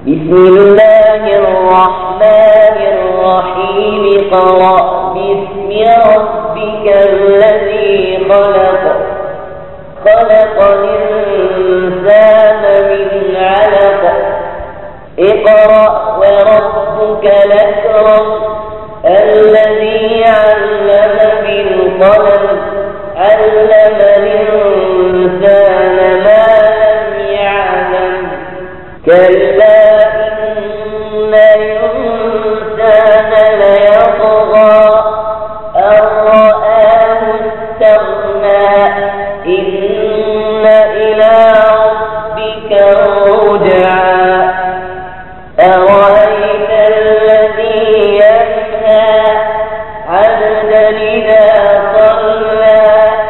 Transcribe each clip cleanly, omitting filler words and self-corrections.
بسم الله الرحمن الرحيم اقرأ باسم ربك الذي خلق الإنسان من علق اقرأ وربك الأكرم الذي علم بالقلم علم الإنسان ما لم يعلم كلا إن الإنسان ليطغى أن رآه استغنى إن إلى ربك الرجعى أرأيت الذي ينهى عبدا إذا صلى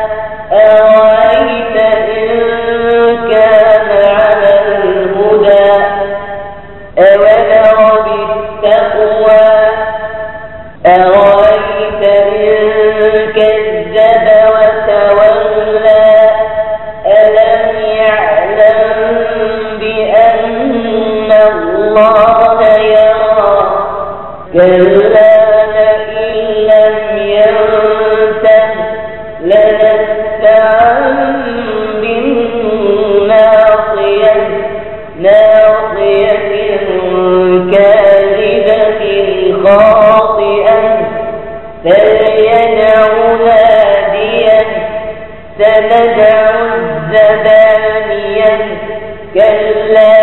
أرأيت إن كان على الهدى أولر بالتقوى أرأيت إن كذب وتولى ألم يعلم بأن الله يرى كلا لئن لم ينته لنسفعا بالناصية كاذبة خاطئة فليدع ناديا سندع الزبانية كلا